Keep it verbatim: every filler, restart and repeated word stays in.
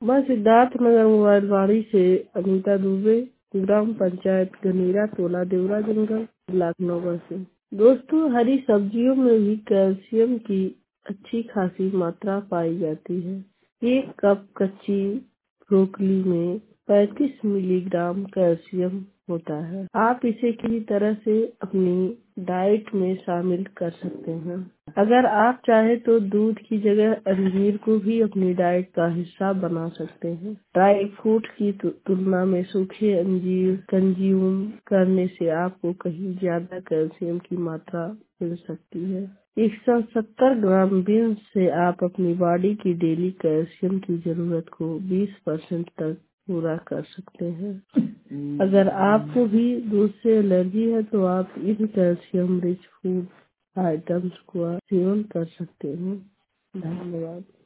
मैं सिद्धार्थ नगर मोबाइलवाड़ी से अनीता दुबे, ग्राम पंचायत गनीरा, टोला देवरा जंगल, लखनऊ से। दोस्तों, हरी सब्जियों में भी कैल्शियम की अच्छी खासी मात्रा पाई जाती है। एक कप कच्ची ब्रोकली में पैंतीस मिलीग्राम कैल्शियम होता है। आप इसे किसी तरह से अपनी डाइट में शामिल कर सकते हैं। अगर आप चाहे तो दूध की जगह अंजीर को भी अपनी डाइट का हिस्सा बना सकते हैं। ड्राई फ्रूट की तु- तुलना में सूखे अंजीर कंज्यूम करने से आपको कहीं ज्यादा कैल्शियम की मात्रा मिल सकती है। एक सौ सत्तर ग्राम बीन्स से आप अपनी बॉडी की डेली कैल्शियम की जरूरत को बीस परसेंट तक पूरा कर सकते हैं। अगर आपको भी दूध से एलर्जी है तो आप इन कैल्शियम रिच फूड आइटम्स का सेवन कर सकते हैं। धन्यवाद।